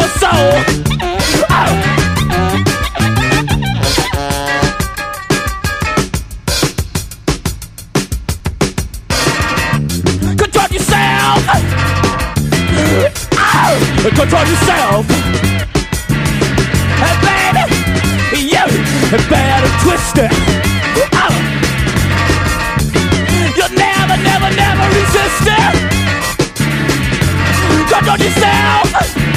your soul. Control yourself. Control yourself. Hey baby, you better twist it. You'll never resist it. Control yourself.